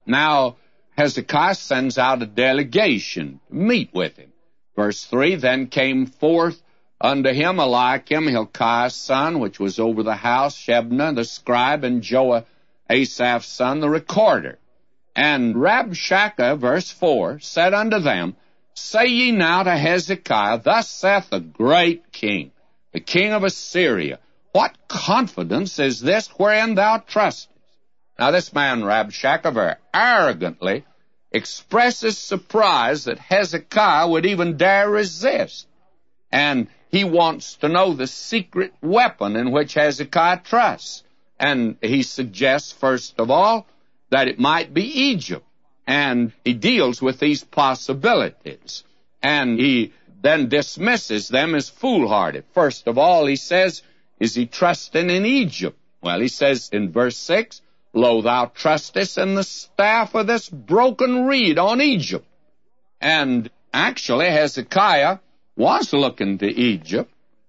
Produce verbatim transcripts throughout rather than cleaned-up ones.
Now, Hezekiah sends out a delegation to meet with him. Verse three, then came forth unto him Eliakim, Hilkiah's son, which was over the house, Shebna the scribe, and Joah, Asaph's son, the recorder. And Rabshakeh, verse four, said unto them, Say ye now to Hezekiah, Thus saith the great king, the king of Assyria, What confidence is this wherein thou trustest? Now this man, Rabshakeh, very arrogantly expresses surprise that Hezekiah would even dare resist. And he wants to know the secret weapon in which Hezekiah trusts. And he suggests, first of all, that it might be Egypt. And he deals with these possibilities. And he then dismisses them as foolhardy. First of all, he says, is he trusting in Egypt? Well, he says in verse six, Lo, thou trustest in the staff of this broken reed on Egypt. And actually, Hezekiah was looking to Egypt,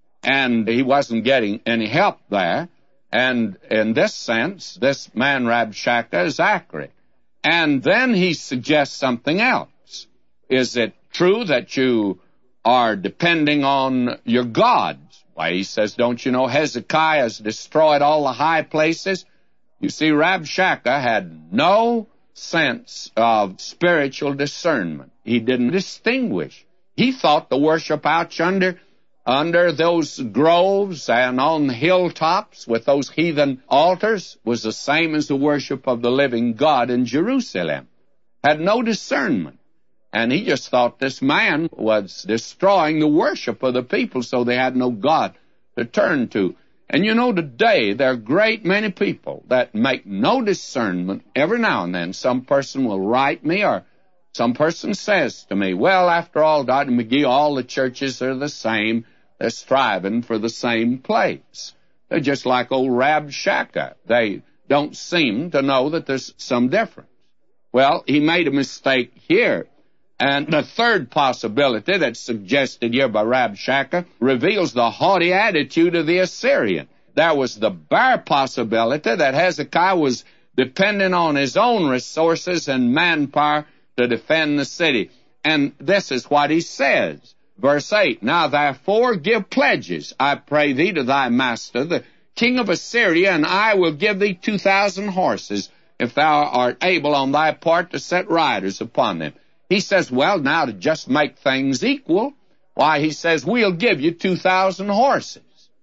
and he wasn't getting any help there. And in this sense, this man Rabshakeh is accurate. And then he suggests something else. Is it true that you are depending on your gods? Why, he says, don't you know Hezekiah has destroyed all the high places? You see, Rabshakeh had no sense of spiritual discernment. He didn't distinguish. He thought the worship out yonder under those groves and on the hilltops with those heathen altars was the same as the worship of the living God in Jerusalem. Had no discernment. And he just thought this man was destroying the worship of the people, so they had no God to turn to. And you know, today there are a great many people that make no discernment. Every now and then some person will write me, or some person says to me, well, after all, Doctor McGee, all the churches are the same. They're striving for the same place. They're just like old Rabshakeh. They don't seem to know that there's some difference. Well, he made a mistake here. And the third possibility that's suggested here by Rabshakeh reveals the haughty attitude of the Assyrian. There was the bare possibility that Hezekiah was depending on his own resources and manpower to defend the city. And this is what he says. Verse eight, Now therefore give pledges, I pray thee, to thy master, the king of Assyria, and I will give thee two thousand horses, if thou art able on thy part to set riders upon them. He says, well, now to just make things equal, why, he says, we'll give you two thousand horses.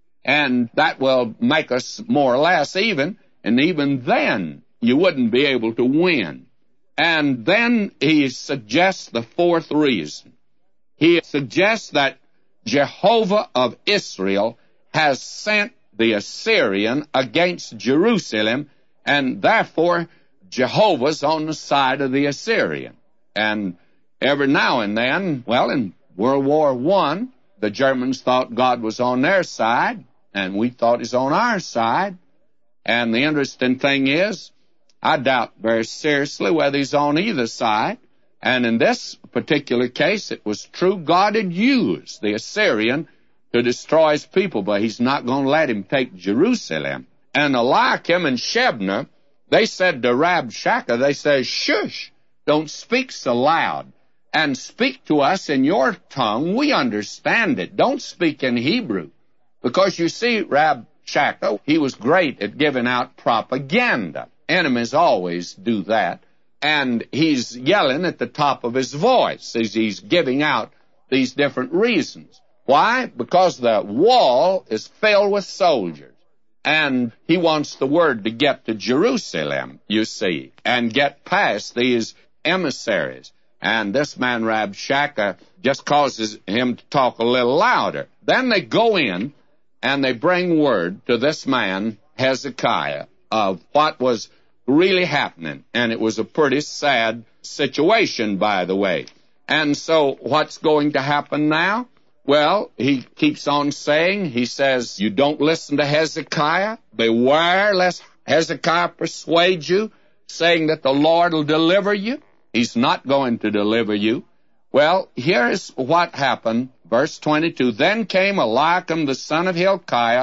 And that will make us more or less even, and even then you wouldn't be able to win. And then he suggests the fourth reason. He suggests that Jehovah of Israel has sent the Assyrian against Jerusalem, and therefore Jehovah's on the side of the Assyrian. And every now and then, well, in World War One, the Germans thought God was on their side, and we thought he's on our side. And the interesting thing is, I doubt very seriously whether he's on either side. And in this particular case, it was true God had used the Assyrian to destroy his people, but he's not going to let him take Jerusalem. And Eliakim and Shebna, they said to Rabshakeh, they said, shush. Don't speak so loud, and speak to us in your tongue. We understand it. Don't speak in Hebrew. Because you see, Rabshakeh, he was great at giving out propaganda. Enemies always do that. And he's yelling at the top of his voice as he's giving out these different reasons. Why? Because the wall is filled with soldiers. And he wants the word to get to Jerusalem, you see, and get past these emissaries. And this man Rabshakeh just causes him to talk a little louder. Then they go in and they bring word to this man Hezekiah of what was really happening. And it was a pretty sad situation, by the way. And so what's going to happen now? Well, he keeps on saying, he says, you don't listen to Hezekiah. Beware lest Hezekiah persuade you, saying that the Lord will deliver you. He's not going to deliver you. Well, here's what happened. Verse twenty-two, Then came Eliakim the son of Hilkiah,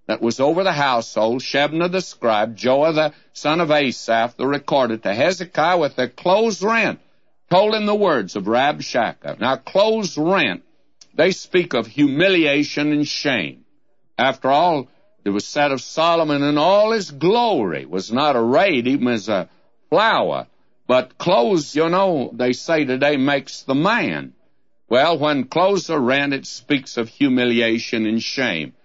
that was over the household, Shebna the scribe, Joah the son of Asaph, the recorder, to Hezekiah with their clothes rent, told him the words of Rabshakeh. Now, clothes rent, they speak of humiliation and shame. After all, it was said of Solomon in all his glory, was not arrayed even as a flower. But clothes, you know, they say today makes the man. Well, when clothes are rent, it speaks of humiliation and shame.